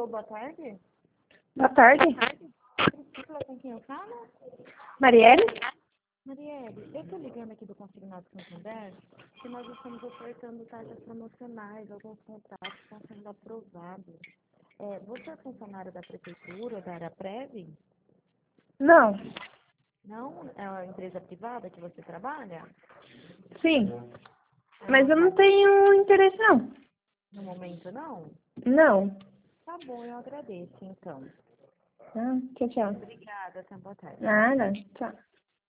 Alô, boa tarde. Boa tarde. Você falou com quem eu falo? Marielle? Marielle, eu estou ligando aqui do Consignado Santander, que nós estamos ofertando taxas promocionais, alguns contratos estão sendo aprovados. Você é funcionário da prefeitura, da Araprev? Não. Não? É uma empresa privada que você trabalha? Sim. Mas eu não Tá. tenho interesse, não. No momento, não? Não. Tá bom, eu agradeço, então. Tchau, tchau. Obrigada, até boa tarde. Nada. Tchau.